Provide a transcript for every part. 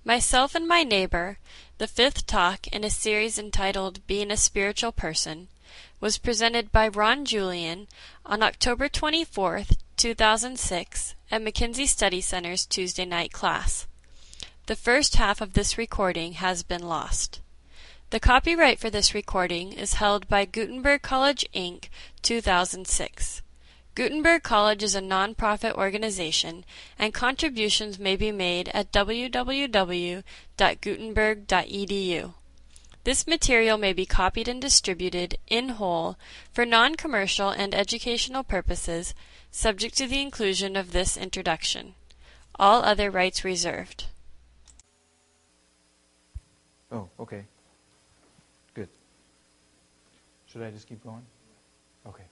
Myself and My Neighbor, the fifth talk in a series entitled Being a Spiritual Person, was presented by Ron Julian on October 24th, 2006, at McKinsey Study Center's Tuesday night class. The first half of this recording has been lost. The copyright for this recording is held by Gutenberg College, Inc., 2006. Gutenberg College is a non-profit organization, and contributions may be made at www.gutenberg.edu. This material may be copied and distributed in whole for non-commercial and educational purposes, subject to the inclusion of this introduction. All other rights reserved. Oh, okay. Good. Should I just keep going? Okay.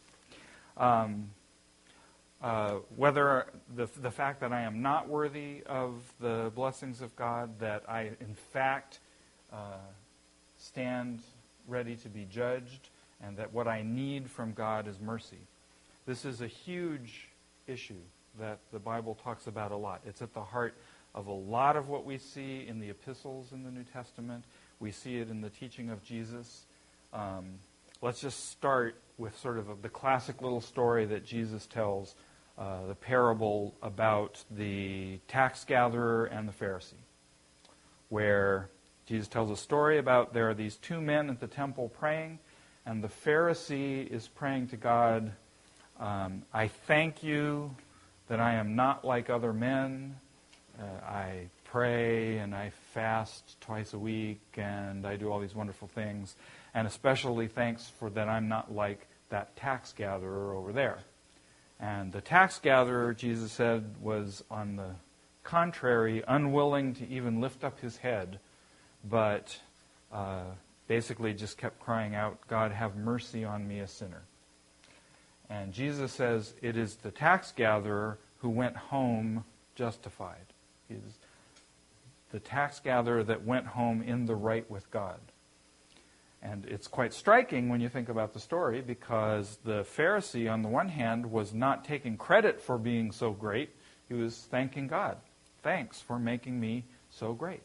Whether the fact that I am not worthy of the blessings of God, that I in fact stand ready to be judged, and that what I need from God is mercy. This is a huge issue that the Bible talks about a lot. It's at the heart of a lot of what we see in the epistles in the New Testament. We see it in the teaching of Jesus. Let's just start with sort of the classic little story that Jesus tells, the parable about the tax gatherer and the Pharisee, where Jesus tells a story about there are these two men at the temple praying, and the Pharisee is praying to God, I thank you that I am not like other men. I pray and I fast twice a week and I do all these wonderful things. And especially thanks for that I'm not like that tax gatherer over there. And the tax gatherer, Jesus said, was on the contrary, unwilling to even lift up his head, but basically just kept crying out, God, have mercy on me, a sinner. And Jesus says it is the tax gatherer who went home justified. It is the tax gatherer that went home in the right with God. And it's quite striking when you think about the story, because the Pharisee, on the one hand, was not taking credit for being so great. He was thanking God. Thanks for making me so great.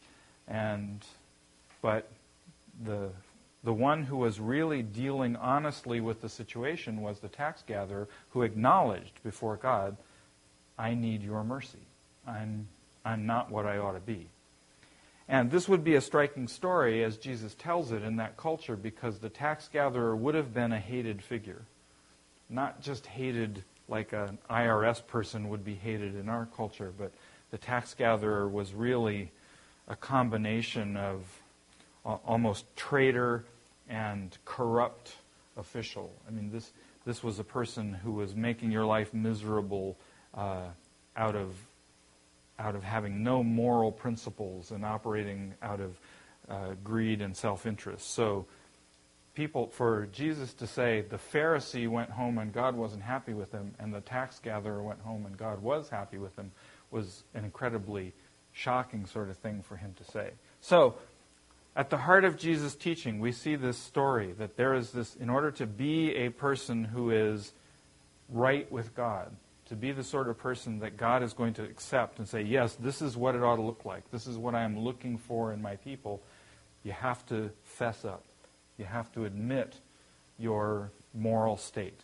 But the one who was really dealing honestly with the situation was the tax gatherer, who acknowledged before God, I need your mercy. I'm not what I ought to be. And this would be a striking story as Jesus tells it in that culture, because the tax gatherer would have been a hated figure. Not just hated like an IRS person would be hated in our culture, but the tax gatherer was really a combination of almost traitor and corrupt official. I mean, this was a person who was making your life miserable out of having no moral principles and operating out of greed and self-interest. So for Jesus to say the Pharisee went home and God wasn't happy with him, and the tax gatherer went home and God was happy with him, was an incredibly shocking sort of thing for him to say. So at the heart of Jesus' teaching, we see this story, that there is this, in order to be a person who is right with God, to be the sort of person that God is going to accept and say, yes, this is what it ought to look like. This is what I am looking for in my people. You have to fess up. You have to admit your moral state.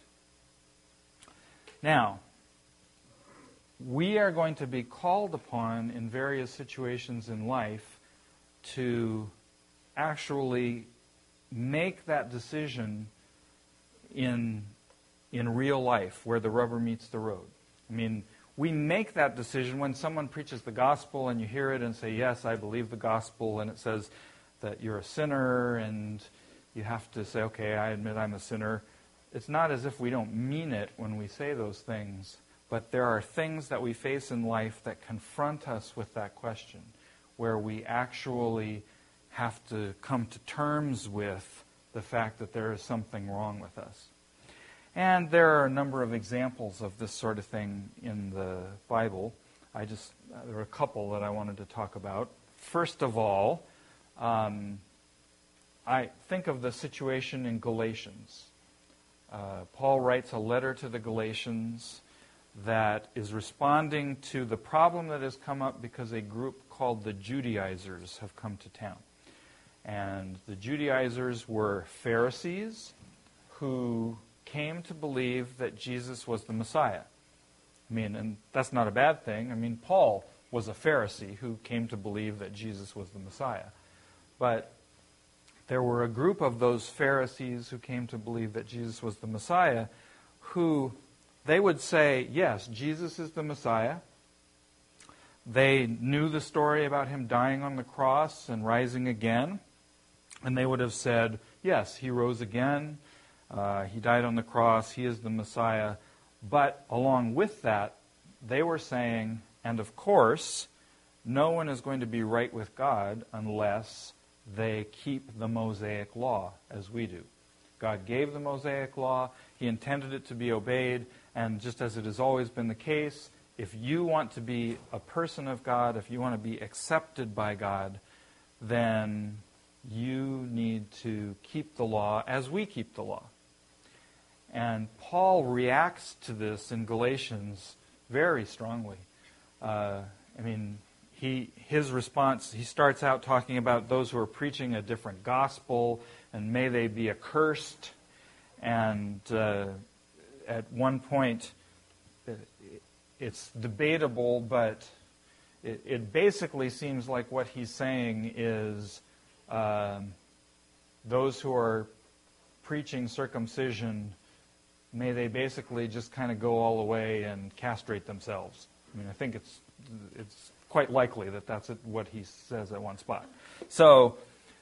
Now, we are going to be called upon in various situations in life to actually make that decision in real life, where the rubber meets the road. I mean, we make that decision when someone preaches the gospel and you hear it and say, yes, I believe the gospel, and it says that you're a sinner, and you have to say, okay, I admit I'm a sinner. It's not as if we don't mean it when we say those things, but there are things that we face in life that confront us with that question, where we actually have to come to terms with the fact that there is something wrong with us. And there are a number of examples of this sort of thing in the Bible. There are a couple that I wanted to talk about. First of all, I think of the situation in Galatians. Paul writes a letter to the Galatians. that is responding to the problem that has come up because a group called the Judaizers have come to town. And the Judaizers were Pharisees who came to believe that Jesus was the Messiah. I mean, and that's not a bad thing. I mean, Paul was a Pharisee who came to believe that Jesus was the Messiah. But there were a group of those Pharisees who came to believe that Jesus was the Messiah who they would say, yes, Jesus is the Messiah. They knew the story about him dying on the cross and rising again. And they would have said, yes, he rose again. He died on the cross. He is the Messiah. But along with that, they were saying, and of course, no one is going to be right with God unless they keep the Mosaic law as we do. God gave the Mosaic law. He intended it to be obeyed. And just as it has always been the case, if you want to be a person of God, if you want to be accepted by God, then you need to keep the law as we keep the law. And Paul reacts to this in Galatians very strongly. His response, he starts out talking about those who are preaching a different gospel, and may they be accursed. And at one point, it's debatable, but it basically seems like what he's saying is those who are preaching circumcision, may they basically just kind of go all the way and castrate themselves. I mean, I think it's quite likely that that's what he says at one spot. So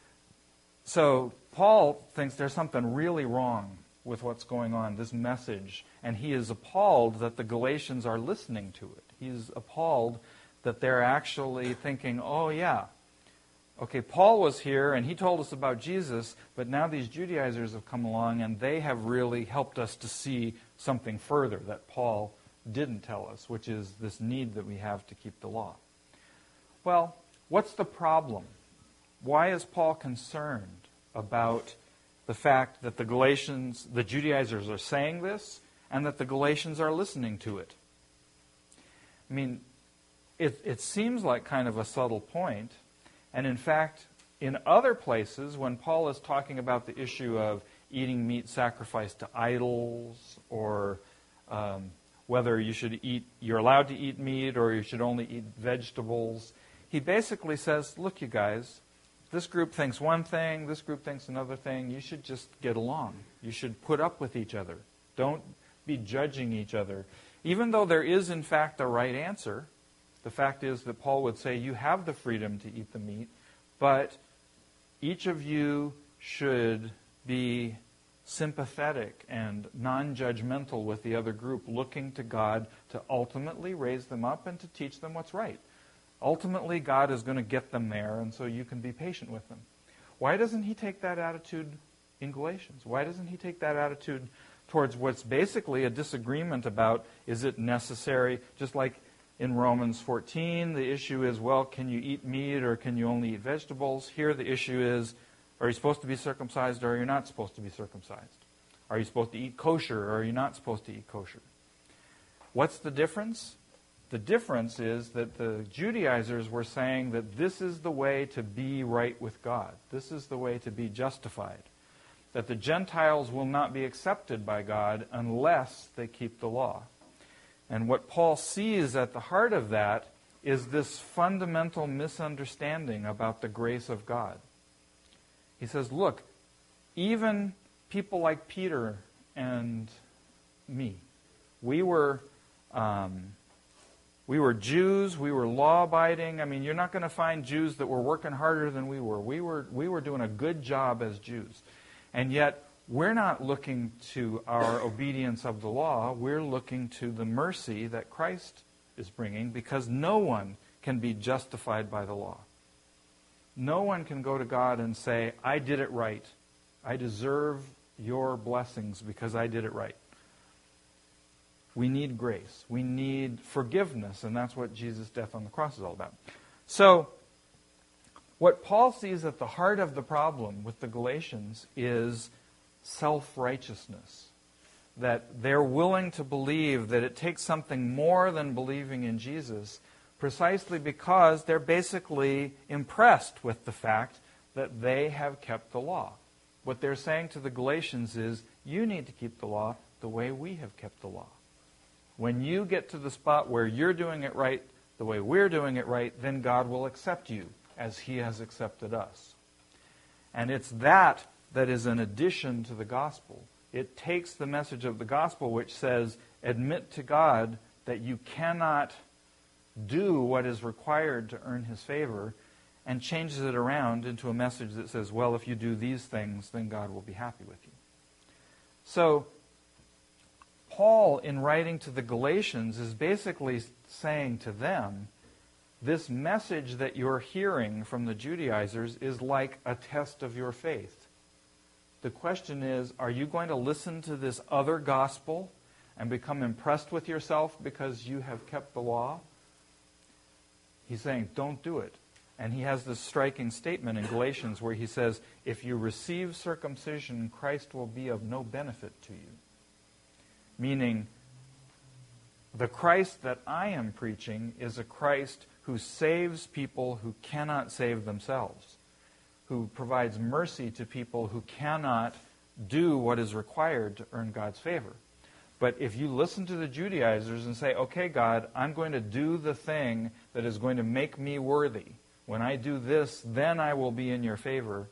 Paul thinks there's something really wrong with what's going on, this message, and he is appalled that the Galatians are listening to it. He's appalled that they're actually thinking, oh yeah, okay, Paul was here and he told us about Jesus, but now these Judaizers have come along and they have really helped us to see something further that Paul didn't tell us, which is this need that we have to keep the law. Well, what's the problem? Why is Paul concerned about the fact that the Judaizers are saying this and that the Galatians are listening to it? I mean, it seems like kind of a subtle point. And in fact, in other places, when Paul is talking about the issue of eating meat sacrificed to idols, or whether you're allowed to eat meat or you should only eat vegetables, he basically says, look, you guys, this group thinks one thing, this group thinks another thing. You should just get along. You should put up with each other. Don't be judging each other. Even though there is, in fact, a right answer, the fact is that Paul would say you have the freedom to eat the meat, but each of you should be sympathetic and non-judgmental with the other group, looking to God to ultimately raise them up and to teach them what's right. Ultimately, God is going to get them there, and so you can be patient with them. Why doesn't he take that attitude in Galatians? Why doesn't he take that attitude towards what's basically a disagreement about, is it necessary? Just like in Romans 14, the issue is, well, can you eat meat or can you only eat vegetables? Here the issue is, are you supposed to be circumcised or are you not supposed to be circumcised? Are you supposed to eat kosher or are you not supposed to eat kosher? What's the difference? The difference is that the Judaizers were saying that this is the way to be right with God. This is the way to be justified. That the Gentiles will not be accepted by God unless they keep the law. And what Paul sees at the heart of that is this fundamental misunderstanding about the grace of God. He says, look, even people like Peter and me, we were Jews, we were law-abiding. I mean, you're not going to find Jews that were working harder than we were. We were doing a good job as Jews. And yet, we're not looking to our obedience of the law. We're looking to the mercy that Christ is bringing, because no one can be justified by the law. No one can go to God and say, I did it right. I deserve your blessings because I did it right. We need grace. We need forgiveness, and that's what Jesus' death on the cross is all about. So, what Paul sees at the heart of the problem with the Galatians is self-righteousness. that they're willing to believe that it takes something more than believing in Jesus, precisely because they're basically impressed with the fact that they have kept the law. What they're saying to the Galatians is, you need to keep the law the way we have kept the law. When you get to the spot where you're doing it right the way we're doing it right, then God will accept you as He has accepted us. And it's that is an addition to the gospel. It takes the message of the gospel, which says, admit to God that you cannot do what is required to earn His favor, and changes it around into a message that says, well, if you do these things, then God will be happy with you. So, Paul, in writing to the Galatians, is basically saying to them, this message that you're hearing from the Judaizers is like a test of your faith. The question is, are you going to listen to this other gospel and become impressed with yourself because you have kept the law? He's saying, don't do it. And he has this striking statement in Galatians where he says, if you receive circumcision, Christ will be of no benefit to you. Meaning, the Christ that I am preaching is a Christ who saves people who cannot save themselves, who provides mercy to people who cannot do what is required to earn God's favor. But if you listen to the Judaizers and say, okay, God, I'm going to do the thing that is going to make me worthy. When I do this, then I will be in your favor.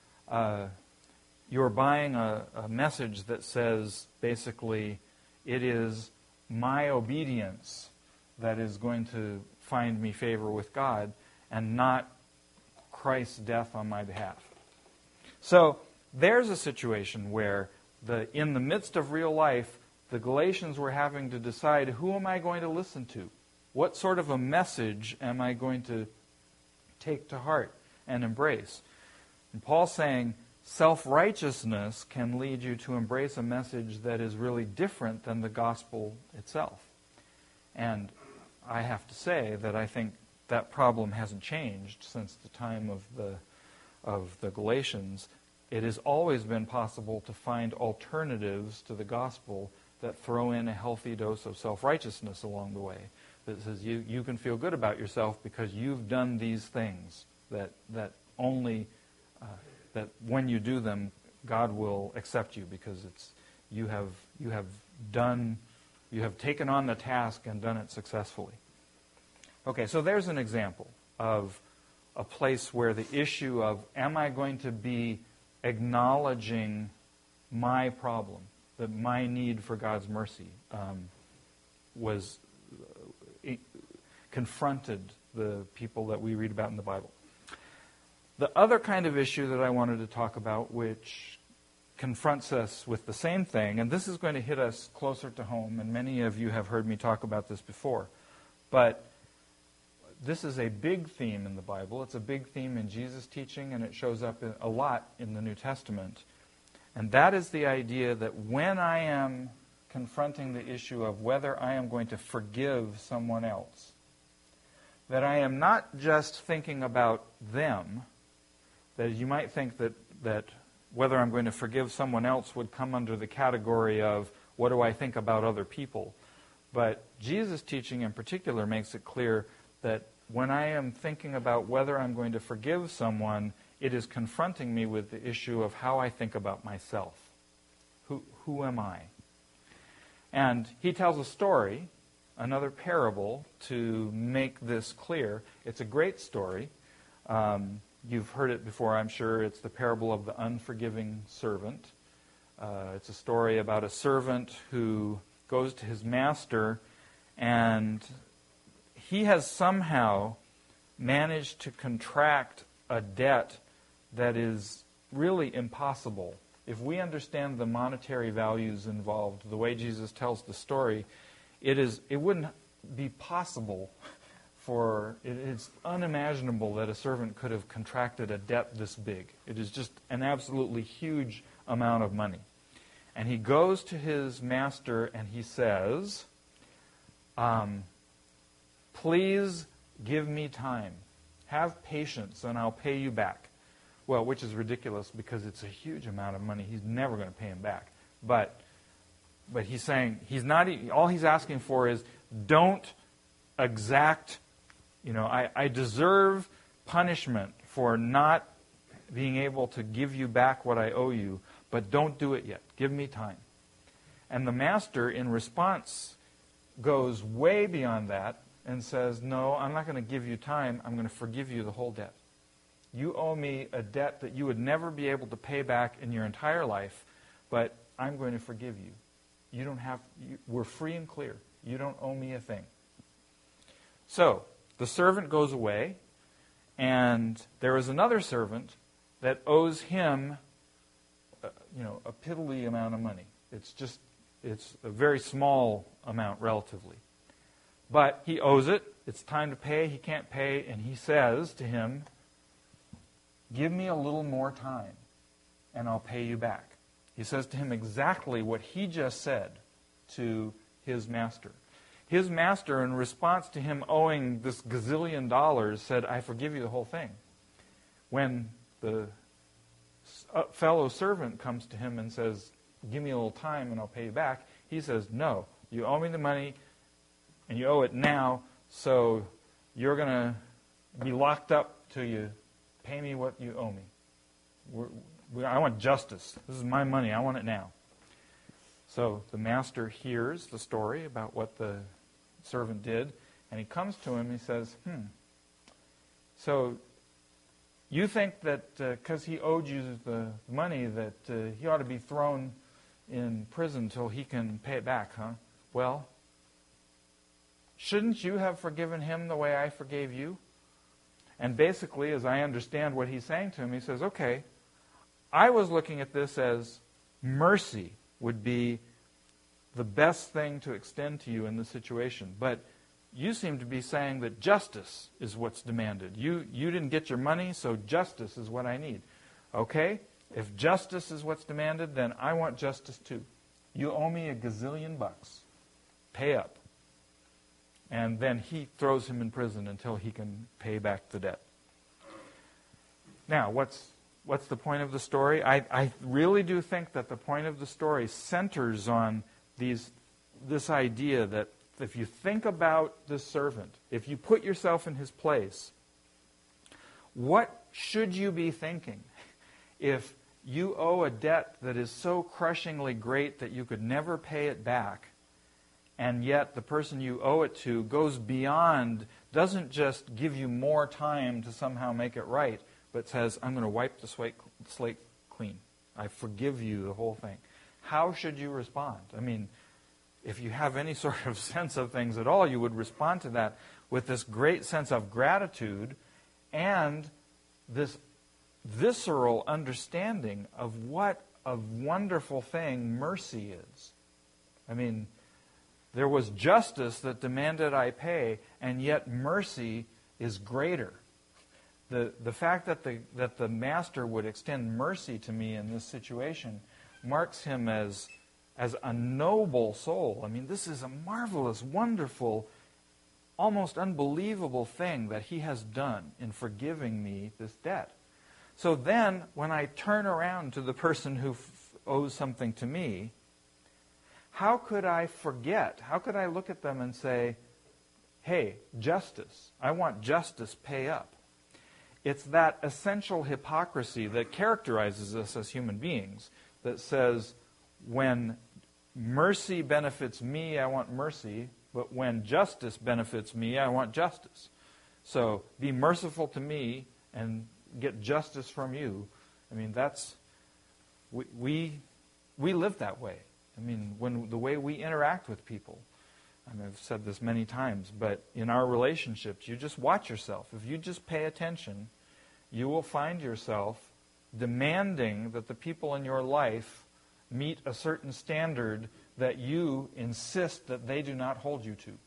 You're buying a message that says, basically, it is my obedience that is going to find me favor with God, and not Christ's death on my behalf. So there's a situation where in the midst of real life, the Galatians were having to decide, who am I going to listen to? What sort of a message am I going to take to heart and embrace? And Paul's saying, self-righteousness can lead you to embrace a message that is really different than the gospel itself. And I have to say that I think that problem hasn't changed since the time of the Galatians. It has always been possible to find alternatives to the gospel that throw in a healthy dose of self-righteousness along the way. That says you can feel good about yourself because you've done these things that when you do them, God will accept you because you have taken on the task and done it successfully. Okay, so there's an example of a place where the issue of, am I going to be acknowledging my problem, that my need for God's mercy was confronted the people that we read about in the Bible. The other kind of issue that I wanted to talk about, which confronts us with the same thing, and this is going to hit us closer to home, and many of you have heard me talk about this before, but this is a big theme in the Bible. It's a big theme in Jesus' teaching, and it shows up a lot in the New Testament. And that is the idea that when I am confronting the issue of whether I am going to forgive someone else, that I am not just thinking about them, that you might think that whether I'm going to forgive someone else would come under the category of what do I think about other people. But Jesus' teaching in particular makes it clear that when I am thinking about whether I'm going to forgive someone, it is confronting me with the issue of how I think about myself. Who am I? And he tells a story, another parable, to make this clear. It's a great story. You've heard it before, I'm sure. It's the parable of the unforgiving servant. It's a story about a servant who goes to his master, and he has somehow managed to contract a debt that is really impossible. If we understand the monetary values involved, the way Jesus tells the story, it wouldn't be possible it's unimaginable that a servant could have contracted a debt this big. It is just an absolutely huge amount of money. And he goes to his master and he says, please give me time. Have patience and I'll pay you back. Well, which is ridiculous because it's a huge amount of money. He's never going to pay him back. But but he's saying all he's asking for is don't exact, I deserve punishment for not being able to give you back what I owe you, but don't do it yet. Give me time. And the master, in response, goes way beyond that and says, no, I'm not going to give you time. I'm going to forgive you the whole debt. You owe me a debt that you would never be able to pay back in your entire life, but I'm going to forgive you. We're free and clear. You don't owe me a thing. So, the servant goes away, and there is another servant that owes him, a piddly amount of money. It's a very small amount relatively. But he owes it. It's time to pay. He can't pay, and he says to him, give me a little more time, and I'll pay you back. He says to him exactly what he just said to his master. His master, in response to him owing this gazillion dollars, said, I forgive you the whole thing. When the fellow servant comes to him and says, give me a little time and I'll pay you back, he says, no, you owe me the money and you owe it now, so you're going to be locked up till you pay me what you owe me. I want justice. This is my money. I want it now. So the master hears the story about what the servant did, and he comes to him and he says, so you think that because he owed you the money that he ought to be thrown in prison till he can pay it back, huh? Well, shouldn't you have forgiven him the way I forgave you? And basically, as I understand what he's saying to him, he says, okay, I was looking at this as mercy would be the best thing to extend to you in this situation. But you seem to be saying that justice is what's demanded. You didn't get your money, so justice is what I need. Okay, if justice is what's demanded, then I want justice too. You owe me $1 gazillion. Pay up. And then he throws him in prison until he can pay back the debt. Now, what's the point of the story? I really do think that the point of the story centers on this idea that if you think about this servant, if you put yourself in his place, what should you be thinking if you owe a debt that is so crushingly great that you could never pay it back, and yet the person you owe it to goes beyond, doesn't just give you more time to somehow make it right, but says, I'm going to wipe the slate clean. I forgive you the whole thing. How should you respond? I mean, if you have any sort of sense of things at all, you would respond to that with this great sense of gratitude and this visceral understanding of what a wonderful thing mercy is. I mean, there was justice that demanded I pay, and yet mercy is greater. The fact that the master would extend mercy to me in this situation marks him as a noble soul. I mean, this is a marvelous, wonderful, almost unbelievable thing that he has done in forgiving me this debt. So then, when I turn around to the person who owes something to me, how could I forget? How could I look at them and say, hey, justice. I want justice, pay up. It's that essential hypocrisy that characterizes us as human beings that says, when mercy benefits me, I want mercy, but when justice benefits me, I want justice. So be merciful to me and get justice from you. I mean, we live that way. I mean, the way we interact with people. I mean, I've said this many times, but in our relationships, you just watch yourself. If you just pay attention, you will find yourself demanding that the people in your life meet a certain standard that you insist that they do not hold you to.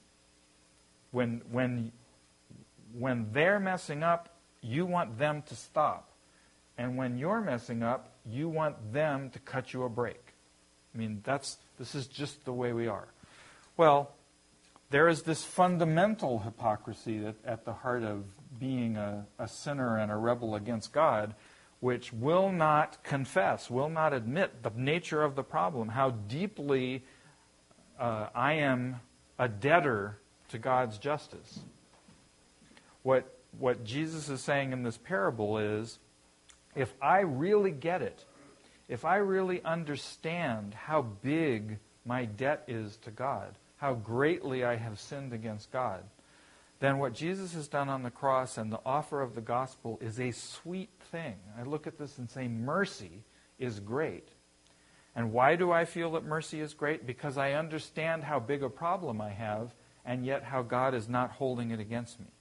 When they're messing up, you want them to stop. And when you're messing up, you want them to cut you a break. I mean, this is just the way we are. Well, there is this fundamental hypocrisy at the heart of being a sinner and a rebel against God, which will not confess, will not admit the nature of the problem, how deeply I am a debtor to God's justice. What Jesus is saying in this parable is, if I really get it, if I really understand how big my debt is to God, how greatly I have sinned against God, then what Jesus has done on the cross and the offer of the gospel is a sweet thing. I look at this and say, mercy is great. And why do I feel that mercy is great? Because I understand how big a problem I have, and yet how God is not holding it against me.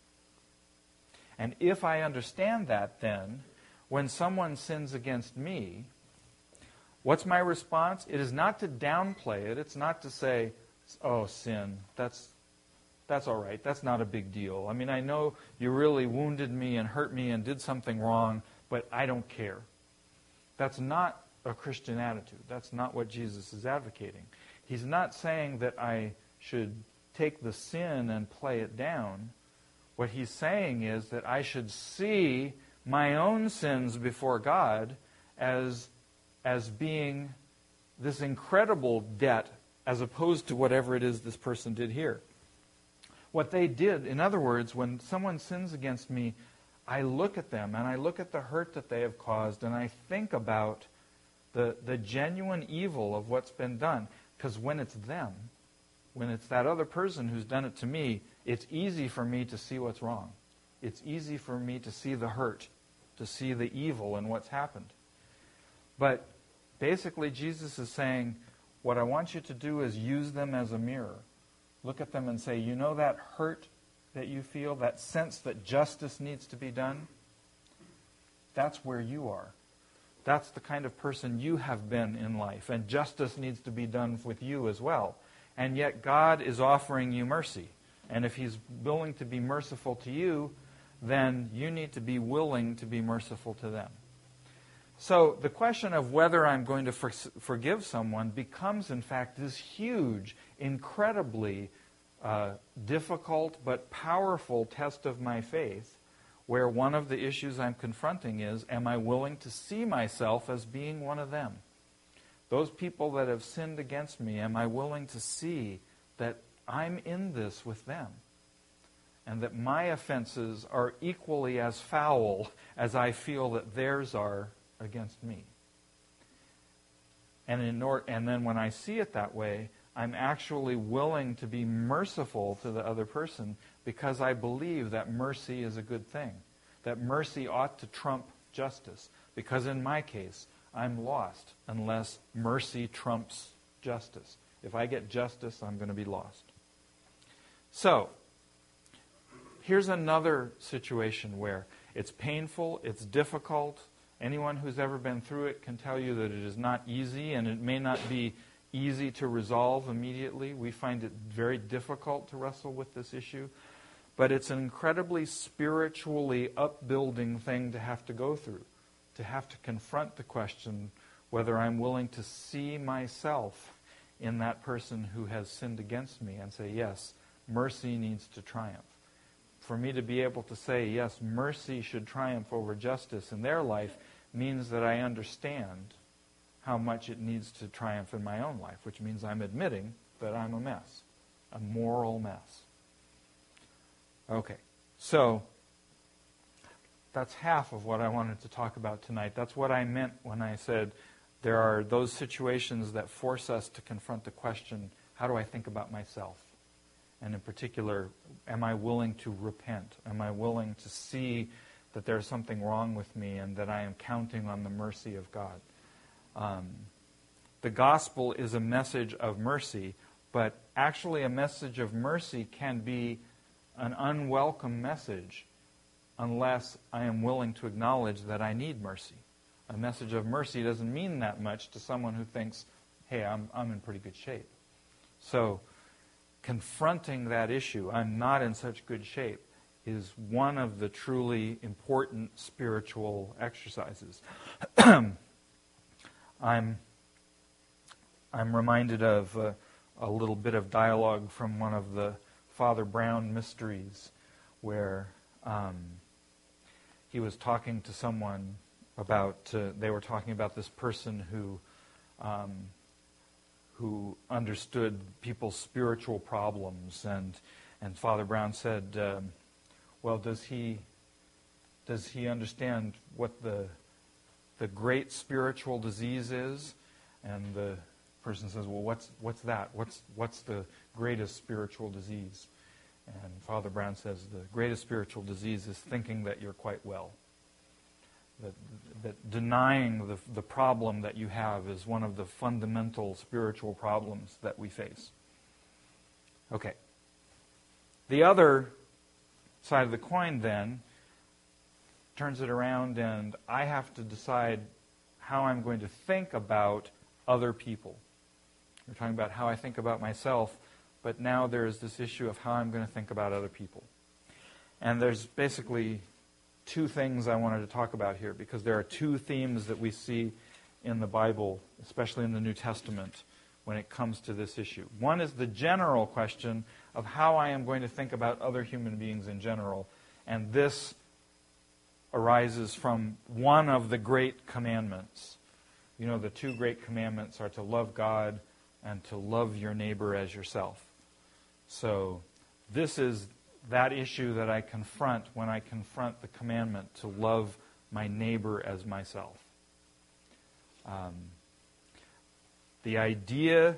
And if I understand that, then, when someone sins against me, what's my response? It is not to downplay it. It's not to say, oh, sin, that's all right. That's not a big deal. I mean, I know you really wounded me and hurt me and did something wrong, but I don't care. That's not a Christian attitude. That's not what Jesus is advocating. He's not saying that I should take the sin and play it down. What he's saying is that I should see my own sins before God as being this incredible debt as opposed to whatever it is this person did here. What they did, in other words, when someone sins against me, I look at them and I look at the hurt that they have caused and I think about the genuine evil of what's been done. Because when it's them, when it's that other person who's done it to me, it's easy for me to see what's wrong. It's easy for me to see the hurt, to see the evil in what's happened. But basically Jesus is saying, what I want you to do is use them as a mirror. Look at them and say, you know that hurt that you feel, that sense that justice needs to be done? That's where you are. That's the kind of person you have been in life, and justice needs to be done with you as well. And yet God is offering you mercy. And if He's willing to be merciful to you, then you need to be willing to be merciful to them. So the question of whether I'm going to forgive someone becomes, in fact, this huge, incredibly difficult but powerful test of my faith, where one of the issues I'm confronting is, am I willing to see myself as being one of them? Those people that have sinned against me, am I willing to see that I'm in this with them? And that my offenses are equally as foul as I feel that theirs are against me. And then when I see it that way, I'm actually willing to be merciful to the other person because I believe that mercy is a good thing. That mercy ought to trump justice. Because in my case, I'm lost unless mercy trumps justice. If I get justice, I'm going to be lost. So, here's another situation where it's painful, it's difficult. Anyone who's ever been through it can tell you that it is not easy, and it may not be easy to resolve immediately. We find it very difficult to wrestle with this issue. But it's an incredibly spiritually upbuilding thing to have to go through, to have to confront the question whether I'm willing to see myself in that person who has sinned against me and say, yes, mercy needs to triumph. For me to be able to say, yes, mercy should triumph over justice in their life means that I understand how much it needs to triumph in my own life, which means I'm admitting that I'm a mess, a moral mess. Okay, so that's half of what I wanted to talk about tonight. That's what I meant when I said there are those situations that force us to confront the question, how do I think about myself? And in particular, am I willing to repent? Am I willing to see that there's something wrong with me and that I am counting on the mercy of God? The gospel is a message of mercy, but actually a message of mercy can be an unwelcome message unless I am willing to acknowledge that I need mercy. A message of mercy doesn't mean that much to someone who thinks, hey, I'm in pretty good shape. So confronting that issue, I'm not in such good shape, is one of the truly important spiritual exercises. I'm reminded of a little bit of dialogue from one of the Father Brown mysteries where he was talking to someone they were talking about this person who understood people's spiritual problems, and Father Brown said, well, does he understand what the great spiritual disease is? And the person says, well, what's that? What's the greatest spiritual disease? And Father Brown says the greatest spiritual disease is thinking that you're quite well. That denying the problem that you have is one of the fundamental spiritual problems that we face. Okay. The other side of the coin then turns it around, and I have to decide how I'm going to think about other people. We're talking about how I think about myself, but now there's this issue of how I'm going to think about other people. And there's basically two things I wanted to talk about here, because there are two themes that we see in the Bible, especially in the New Testament, when it comes to this issue. One is the general question of how I am going to think about other human beings in general, and this arises from one of the great commandments. You know, the two great commandments are to love God and to love your neighbor as yourself. So this is that issue that I confront when I confront the commandment to love my neighbor as myself. The idea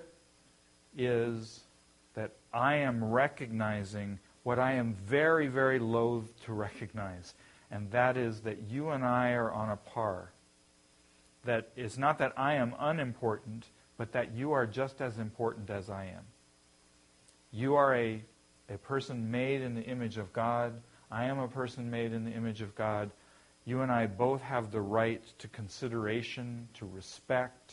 is that I am recognizing what I am very, very loath to recognize, and that is that you and I are on a par. That it's not that I am unimportant, but that you are just as important as I am. You are a person made in the image of God. I am a person made in the image of God. You and I both have the right to consideration, to respect.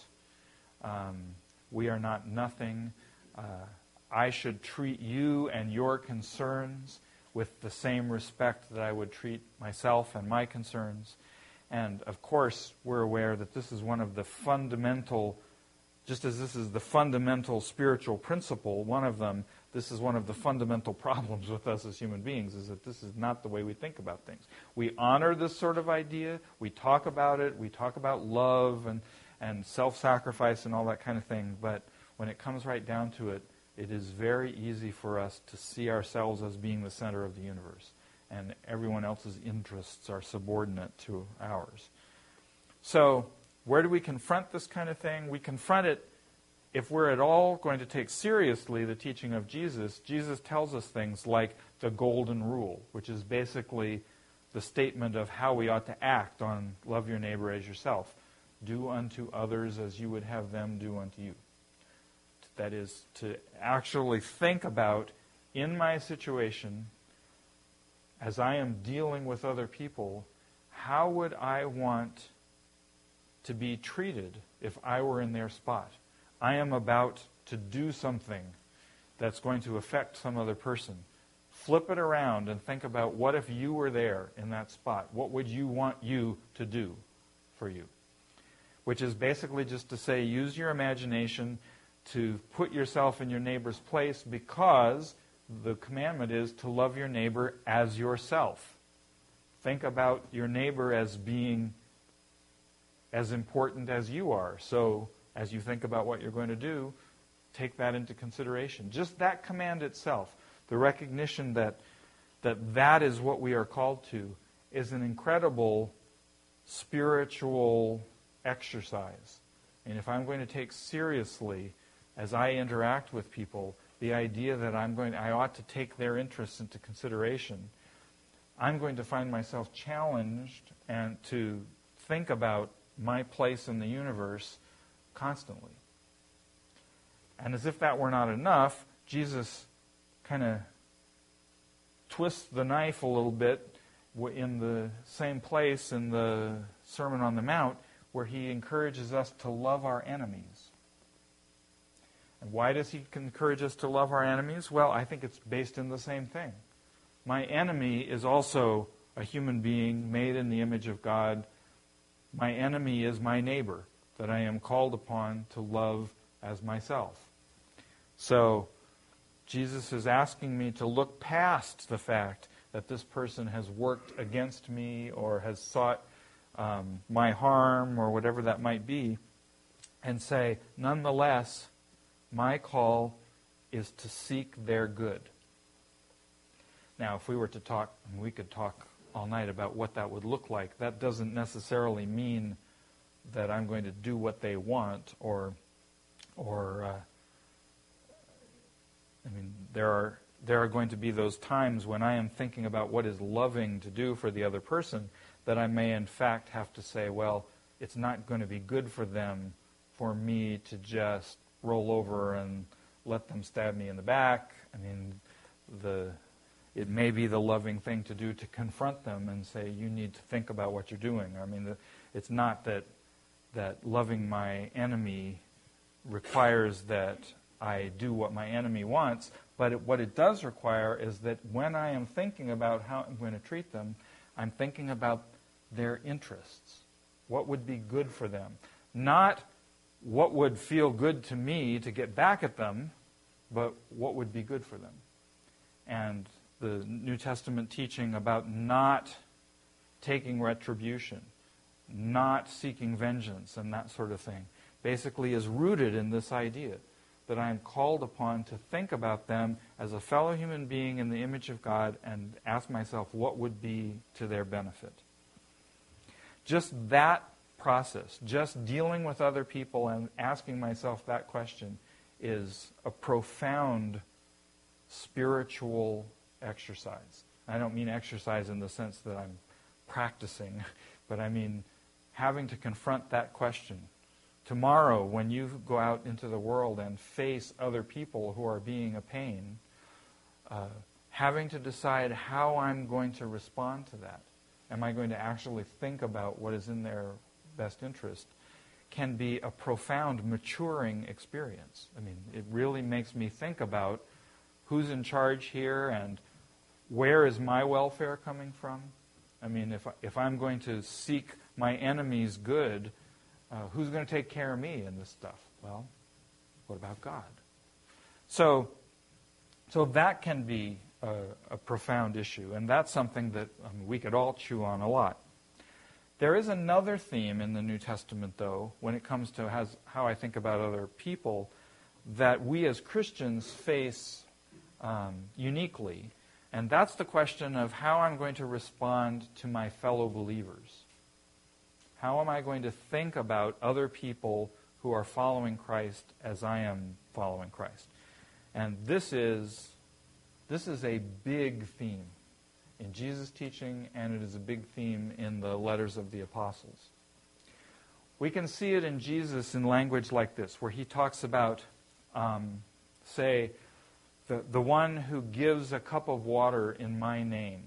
We are not nothing. I should treat you and your concerns with the same respect that I would treat myself and my concerns. And of course, we're aware that this is one of the fundamental, just as this is the fundamental spiritual principle, one of them, this is one of the fundamental problems with us as human beings, is that this is not the way we think about things. We honor this sort of idea, we talk about it, we talk about love and self-sacrifice and all that kind of thing, but when it comes right down to it, it is very easy for us to see ourselves as being the center of the universe, and everyone else's interests are subordinate to ours. So, where do we confront this kind of thing? We confront it if we're at all going to take seriously the teaching of Jesus. Jesus tells us things like the golden rule, which is basically the statement of how we ought to act on love your neighbor as yourself. Do unto others as you would have them do unto you. That is, to actually think about, in my situation, as I am dealing with other people, how would I want to be treated if I were in their spot? I am about to do something that's going to affect some other person. Flip it around and think about, what if you were there in that spot? What would you want you to do for you? Which is basically just to say, use your imagination to put yourself in your neighbor's place, because the commandment is to love your neighbor as yourself. Think about your neighbor as being as important as you are. So as you think about what you're going to do, take that into consideration. Just that command itself, the recognition that is what we are called to, is an incredible spiritual exercise. And if I'm going to take seriously, as I interact with people, the idea that I ought to take their interests into consideration, I'm going to find myself challenged and to think about my place in the universe constantly. And as if that were not enough, Jesus kind of twists the knife a little bit in the same place in the Sermon on the Mount, where he encourages us to love our enemies. And why does he encourage us to love our enemies? Well, I think it's based in the same thing. My enemy is also a human being made in the image of God. My enemy is my neighbor that I am called upon to love as myself. So, Jesus is asking me to look past the fact that this person has worked against me or has sought my harm or whatever that might be, and say, nonetheless, my call is to seek their good. Now, if we were to talk, we could talk all night about what that would look like. That doesn't necessarily mean that I'm going to do what they want, or there are going to be those times when I am thinking about what is loving to do for the other person, that I may in fact have to say, well, it's not going to be good for them for me to just roll over and let them stab me in the back. It may be the loving thing to do to confront them and say, you need to think about what you're doing. It's not that loving my enemy requires that I do what my enemy wants, but what it does require is that when I am thinking about how I'm going to treat them, I'm thinking about their interests. What would be good for them? Not what would feel good to me to get back at them, but what would be good for them. And the New Testament teaching about not taking retribution, not seeking vengeance, and that sort of thing, basically is rooted in this idea that I am called upon to think about them as a fellow human being in the image of God and ask myself what would be to their benefit. Just that process, just dealing with other people and asking myself that question, is a profound spiritual exercise. I don't mean exercise in the sense that I'm practicing, but I mean having to confront that question. Tomorrow, when you go out into the world and face other people who are being a pain, having to decide how I'm going to respond to that. Am I going to actually think about what is in their best interest? Can be a profound maturing experience. It really makes me think about who's in charge here and where is my welfare coming from. If I'm going to seek my enemy's good, who's going to take care of me in this stuff? Well, what about God? So that can be a profound issue, and that's something that we could all chew on a lot. There is another theme in the New Testament, though, when it comes to how I think about other people, that we as Christians face uniquely, and that's the question of how I'm going to respond to my fellow believers. How am I going to think about other people who are following Christ as I am following Christ? And this is a big theme in Jesus' teaching, and it is a big theme in the letters of the apostles. We can see it in Jesus in language like this, where he talks about, say, the one who gives a cup of water in my name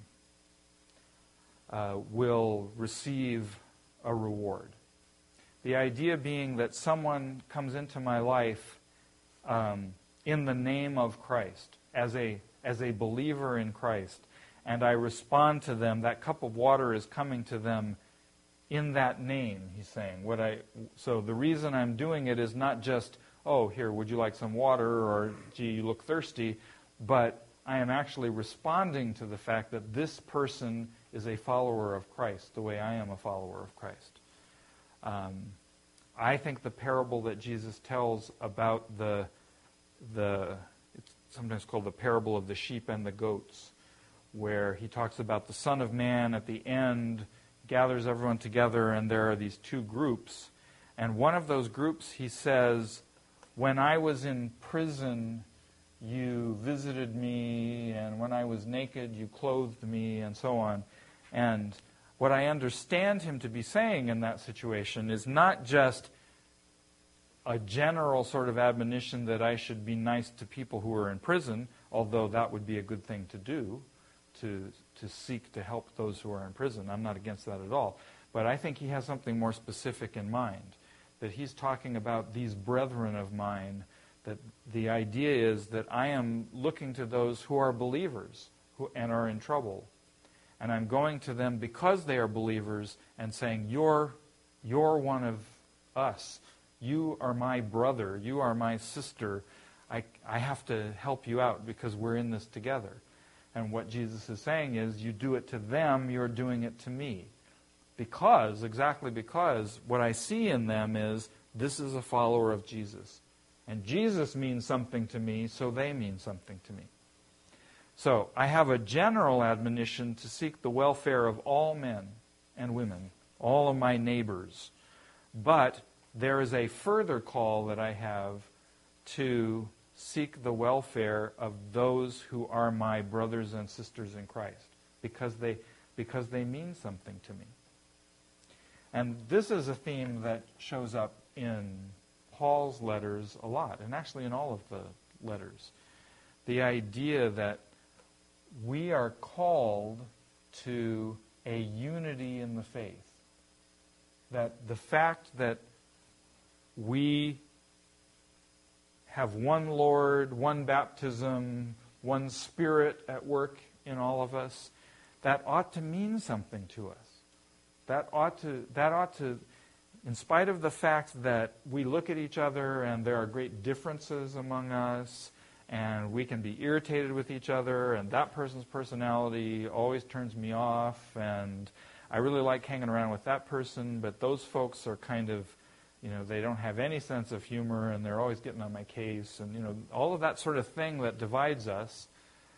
will receive a reward. The idea being that someone comes into my life in the name of Christ, as a believer in Christ, and I respond to them. That cup of water is coming to them in that name, he's saying. So the reason I'm doing it is not just, oh, here, would you like some water, or, gee, you look thirsty, but I am actually responding to the fact that this person is a follower of Christ, the way I am a follower of Christ. I think the parable that Jesus tells about it's sometimes called the parable of the sheep and the goats, where he talks about the Son of Man at the end gathers everyone together, and there are these two groups. And one of those groups, he says, when I was in prison, you visited me, and when I was naked, you clothed me, and so on. And what I understand him to be saying in that situation is not just a general sort of admonition that I should be nice to people who are in prison, although that would be a good thing to do, to seek to help those who are in prison. I'm not against that at all. But I think he has something more specific in mind, that he's talking about these brethren of mine, that the idea is that I am looking to those who are believers and are in trouble. And I'm going to them because they are believers and saying, you're one of us. You are my brother. You are my sister. I have to help you out because we're in this together. And what Jesus is saying is, you do it to them, you're doing it to me. exactly because what I see in them is this is a follower of Jesus. And Jesus means something to me, so they mean something to me. So I have a general admonition to seek the welfare of all men and women, all of my neighbors. But there is a further call that I have to seek the welfare of those who are my brothers and sisters in Christ, because they mean something to me. And this is a theme that shows up in Paul's letters a lot, and actually in all of the letters. The idea that we are called to a unity in the faith. That the fact that we have one Lord, one baptism, one Spirit at work in all of us, that ought to mean something to us. That ought to, in spite of the fact that we look at each other and there are great differences among us, and we can be irritated with each other, and that person's personality always turns me off, and I really like hanging around with that person, but those folks are kind of, they don't have any sense of humor, and they're always getting on my case, and, all of that sort of thing that divides us.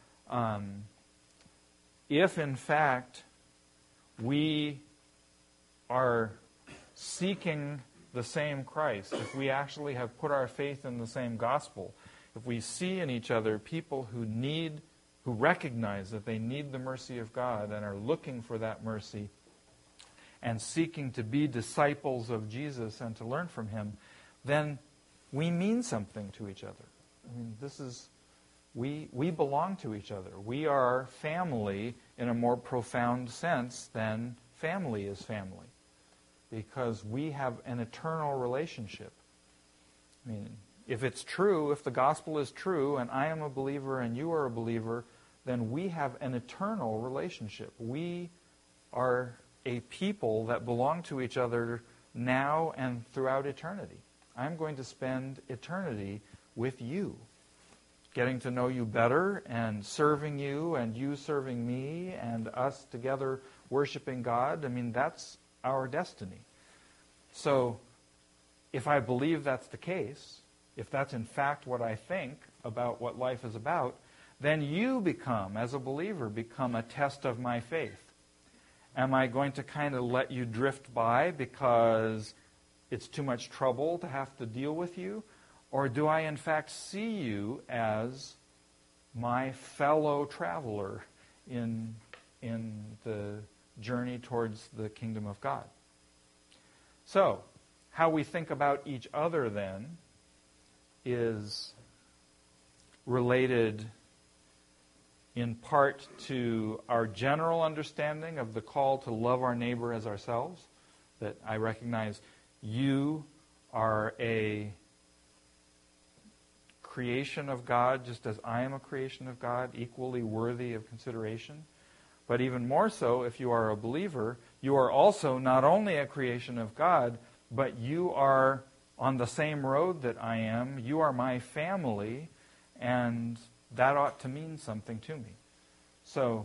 If, in fact, we are seeking the same Christ, if we actually have put our faith in the same gospel, if we see in each other people who recognize that they need the mercy of God and are looking for that mercy and seeking to be disciples of Jesus and to learn from Him, then we mean something to each other. I mean, we belong to each other. We are family in a more profound sense than family is family, because we have an eternal relationship. I mean, if it's true, if the gospel is true, and I am a believer and you are a believer, then we have an eternal relationship. We are a people that belong to each other now and throughout eternity. I'm going to spend eternity with you, getting to know you better and serving you and you serving me and us together worshiping God. I mean, that's our destiny. So if I believe that's the case, if that's in fact what I think about what life is about, then you as a believer, become a test of my faith. Am I going to kind of let you drift by because it's too much trouble to have to deal with you? Or do I in fact see you as my fellow traveler in the journey towards the kingdom of God? So, how we think about each other then is related in part to our general understanding of the call to love our neighbor as ourselves, that I recognize you are a creation of God just as I am a creation of God, equally worthy of consideration. But even more so, if you are a believer, you are also not only a creation of God, but you are on the same road that I am. You are my family, and that ought to mean something to me. So,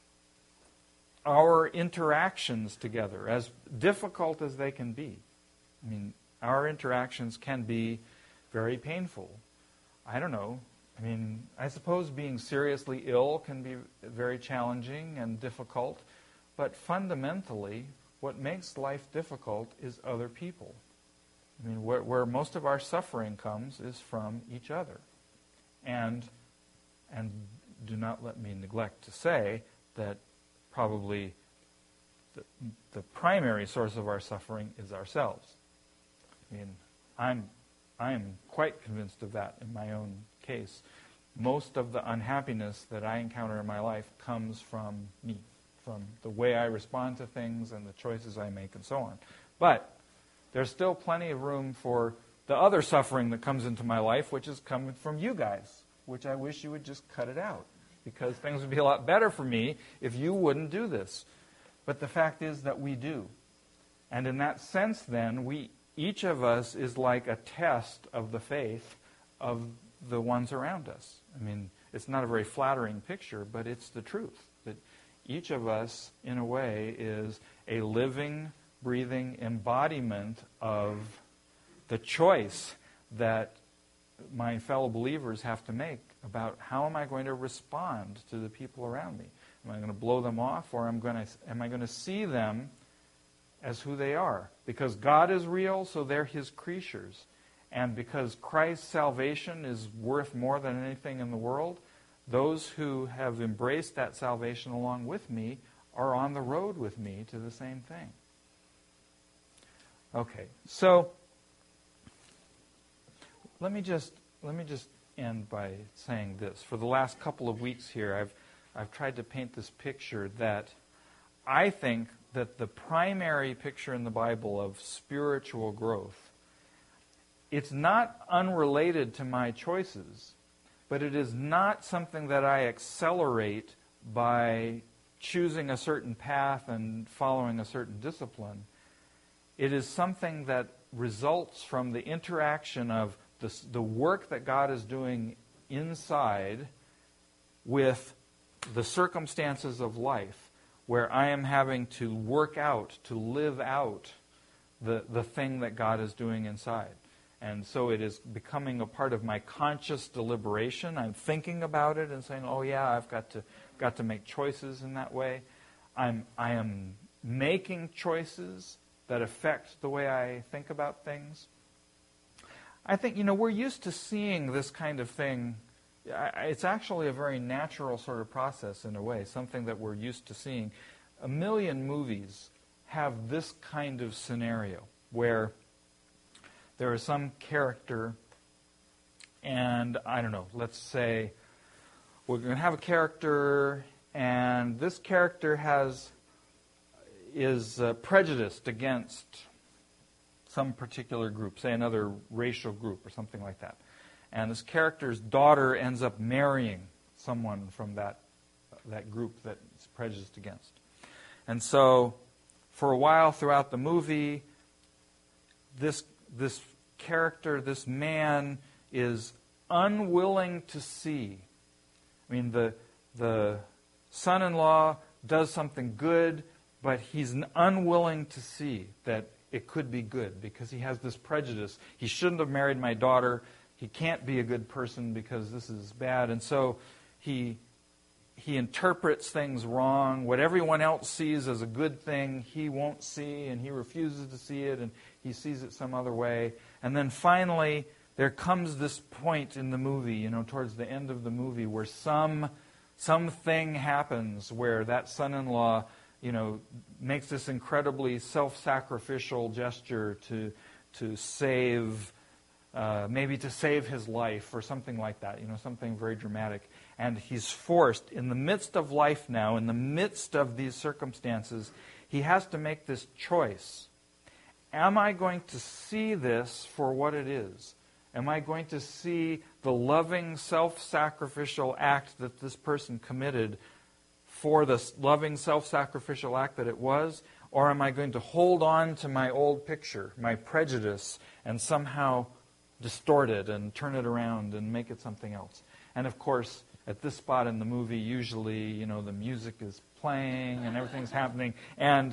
our interactions together, as difficult as they can be, I mean, our interactions can be very painful. I don't know. I mean, I suppose being seriously ill can be very challenging and difficult, but fundamentally, what makes life difficult is other people. I mean, where most of our suffering comes is from each other. And do not let me neglect to say that probably the primary source of our suffering is ourselves. I mean, I'm quite convinced of that in my own case. Most of the unhappiness that I encounter in my life comes from me, from the way I respond to things and the choices I make and so on. But there's still plenty of room for the other suffering that comes into my life, which is coming from you guys, which I wish you would just cut it out, because things would be a lot better for me if you wouldn't do this. But the fact is that we do. And in that sense, then, each of us is like a test of the faith of the ones around us. I mean, it's not a very flattering picture, but it's the truth. That Each of us, in a way, is a living, breathing embodiment of the choice that my fellow believers have to make about how am I going to respond to the people around me. Am I going to blow them off, or am I going to see them as who they are? Because God is real, so they're His creatures. And because Christ's salvation is worth more than anything in the world, those who have embraced that salvation along with me are on the road with me to the same thing. Okay, so let me just end by saying this. For the last couple of weeks here, I've tried to paint this picture that I think that the primary picture in the Bible of spiritual growth, it's not unrelated to my choices, but it is not something that I accelerate by choosing a certain path and following a certain discipline. It is something that results from the interaction of the work that God is doing inside with the circumstances of life, where I am having to work out, to live out the thing that God is doing inside. And so it is becoming a part of my conscious deliberation. I'm thinking about it and saying, oh yeah, I've got to make choices in that way. I am making choices that affect the way I think about things. I think, we're used to seeing this kind of thing. It's actually a very natural sort of process in a way, something that we're used to seeing. A million movies have this kind of scenario where there is some character, and I don't know, let's say we're going to have a character, and this character is prejudiced against some particular group, say another racial group or something like that. And this character's daughter ends up marrying someone from that group that it's prejudiced against. And so, for a while throughout the movie, this character, this man, is unwilling to see. I mean, the son-in-law does something good, but he's unwilling to see that it could be good because he has this prejudice. He shouldn't have married my daughter. He can't be a good person because this is bad. And so he interprets things wrong. What everyone else sees as a good thing, he won't see, and he refuses to see it, and he sees it some other way. And then finally, there comes this point in the movie, towards the end of the movie, where something happens where that son-in-law, makes this incredibly self-sacrificial gesture to save, maybe to save his life or something like that, something very dramatic. And he's forced, in the midst of life now, in the midst of these circumstances, he has to make this choice. Am I going to see this for what it is? Am I going to see the loving, self-sacrificial act that this person committed for the loving, self-sacrificial act that it was? Or am I going to hold on to my old picture, my prejudice, and somehow distort it and turn it around and make it something else? And of course, at this spot in the movie, usually, the music is playing and everything's happening, and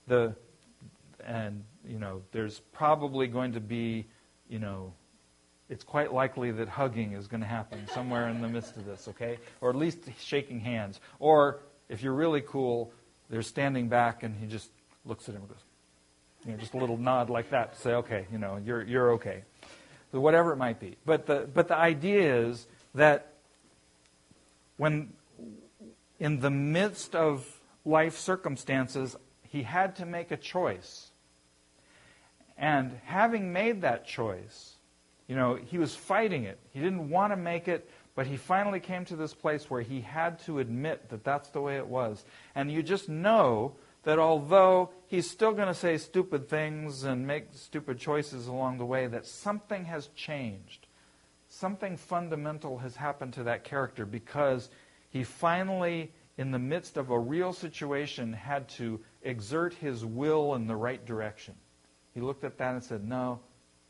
there's probably going to be, it's quite likely that hugging is going to happen somewhere in the midst of this, okay? Or at least shaking hands. Or, if you're really cool, they're standing back and he just looks at him and goes, just a little nod like that to say, okay, you're okay. So whatever it might be. But the idea is that when, in the midst of life circumstances, he had to make a choice. And having made that choice, he was fighting it. He didn't want to make it, but he finally came to this place where he had to admit that that's the way it was. And you just know that although he's still going to say stupid things and make stupid choices along the way, that something has changed. Something fundamental has happened to that character because he finally, in the midst of a real situation, had to exert his will in the right direction. He looked at that and said, no,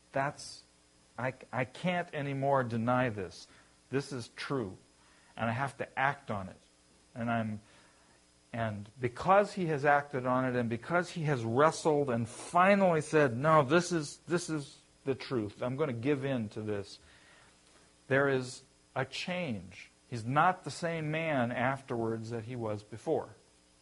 I can't anymore deny this. This is true, and I have to act on it. And And because he has acted on it, and because he has wrestled and finally said, no, this is the truth, I'm going to give in to this, there is a change. He's not the same man afterwards that he was before.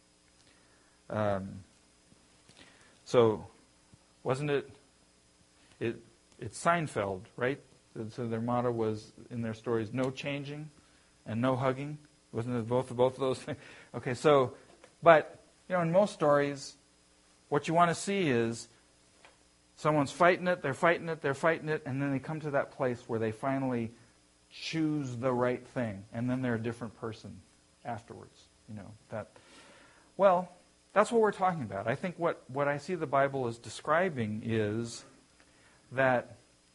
So, wasn't it? It's Seinfeld, right? So their motto was in their stories, no changing and no hugging. Wasn't it both of those things? Okay, so, but, in most stories, what you want to see is someone's fighting it, they're fighting it, and then they come to that place where they finally choose the right thing, and then they're a different person afterwards. Well, that's what we're talking about. I think what I see the Bible is describing is that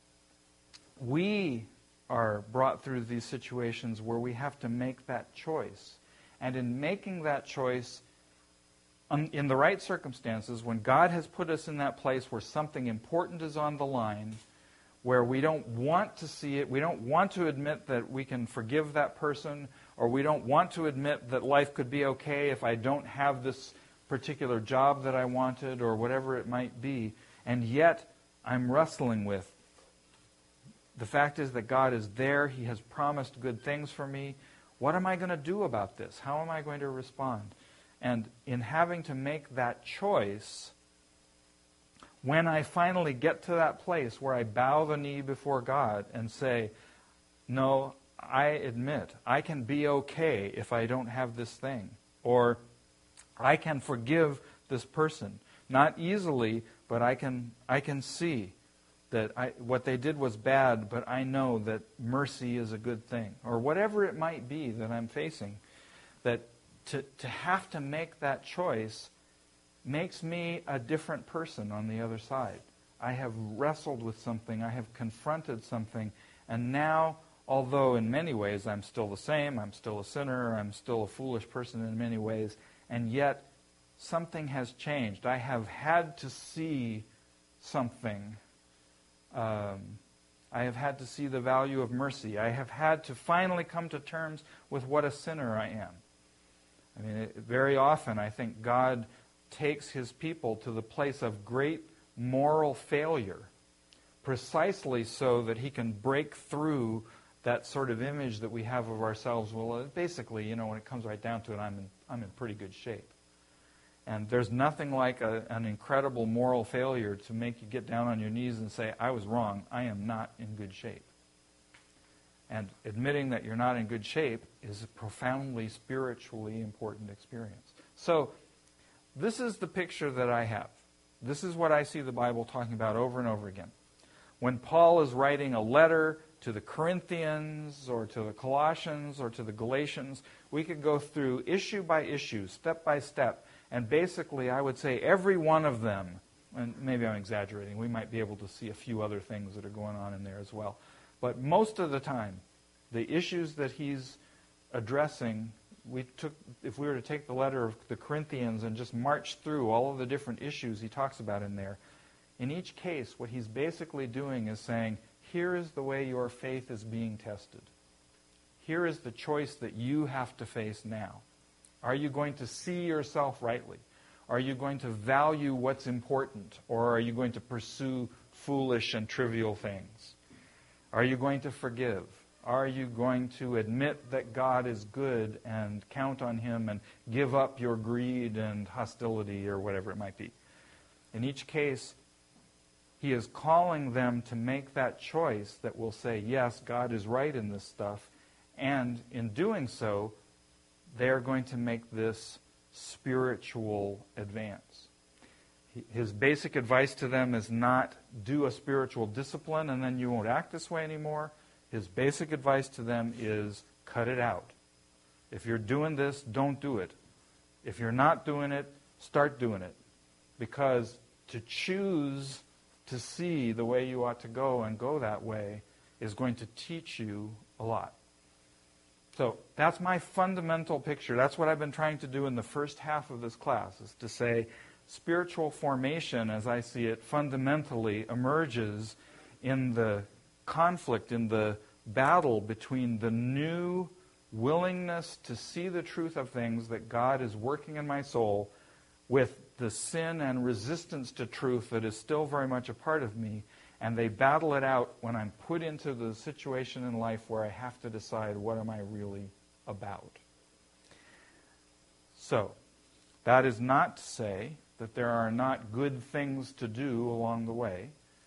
we are brought through these situations where we have to make that choice. And in making that choice, in the right circumstances, when God has put us in that place where something important is on the line, where we don't want to see it, we don't want to admit that we can forgive that person, or we don't want to admit that life could be okay if I don't have this particular job that I wanted, or whatever it might be, and yet I'm wrestling with the fact is that God is there. He has promised good things for me. What am I going to do about this? How am I going to respond? And in having to make that choice, when I finally get to that place where I bow the knee before God and say, no, I admit, I can be okay if I don't have this thing. Or I can forgive this person. Not easily, but I can see that what they did was bad, but I know that mercy is a good thing. Or whatever it might be that I'm facing, that to have to make that choice makes me a different person on the other side. I have wrestled with something, I have confronted something, and now, although in many ways I'm still the same, I'm still a sinner, I'm still a foolish person in many ways, and yet something has changed. I have had to see something. I have had to see the value of mercy. I have had to finally come to terms with what a sinner I am. I mean, very often I think God takes his people to the place of great moral failure precisely so that he can break through that sort of image that we have of ourselves. Well, basically, when it comes right down to it, I'm in pretty good shape. And there's nothing like an incredible moral failure to make you get down on your knees and say, I was wrong, I am not in good shape. And admitting that you're not in good shape is a profoundly spiritually important experience. So, this is the picture that I have. This is what I see the Bible talking about over and over again. When Paul is writing a letter to the Corinthians or to the Colossians or to the Galatians, we could go through issue by issue, step by step, and basically I would say every one of them, and maybe I'm exaggerating, we might be able to see a few other things that are going on in there as well, but most of the time, the issues that he's addressing, if we were to take the letter of the Corinthians and just march through all of the different issues he talks about in there, in each case, what he's basically doing is saying, here is the way your faith is being tested. Here is the choice that you have to face now. Are you going to see yourself rightly? Are you going to value what's important? Or are you going to pursue foolish and trivial things? Are you going to forgive? Are you going to admit that God is good and count on him and give up your greed and hostility or whatever it might be? In each case, he is calling them to make that choice that will say, yes, God is right in this stuff. And in doing so, they are going to make this spiritual advance. His basic advice to them is not do a spiritual discipline and then you won't act this way anymore. His basic advice to them is cut it out. If you're doing this, don't do it. If you're not doing it, start doing it. Because to choose to see the way you ought to go and go that way is going to teach you a lot. So that's my fundamental picture. That's what I've been trying to do in the first half of this class, is to say spiritual formation, as I see it, fundamentally emerges in the conflict, in the battle between the new willingness to see the truth of things, that God is working in my soul with the sin and resistance to truth that is still very much a part of me, and they battle it out when I'm put into the situation in life where I have to decide, what am I really about? So, that is not to say that there are not good things to do along the way.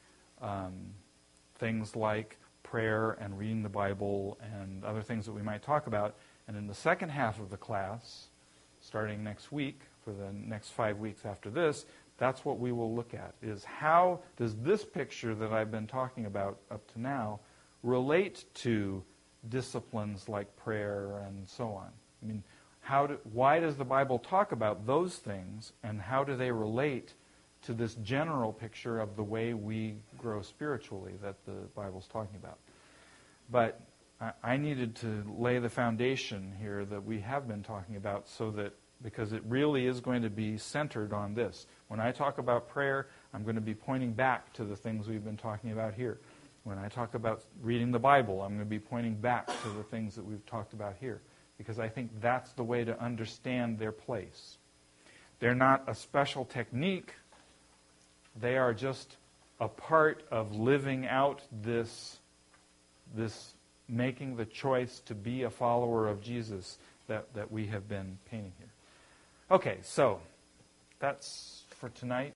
Things like prayer and reading the Bible and other things that we might talk about. And in the second half of the class, starting next week, for the next 5 weeks after this, that's what we will look at, is how does this picture that I've been talking about up to now relate to disciplines like prayer and so on? I mean, why does the Bible talk about those things, and how do they relate to this general picture of the way we grow spiritually that the Bible's talking about? But I needed to lay the foundation here that we have been talking about, so that, because it really is going to be centered on this. When I talk about prayer, I'm going to be pointing back to the things we've been talking about here. When I talk about reading the Bible, I'm going to be pointing back to the things that we've talked about here, because I think that's the way to understand their place. They're not a special technique. They are just a part of living out this making the choice to be a follower of Jesus that we have been painting here. Okay, so that's for tonight.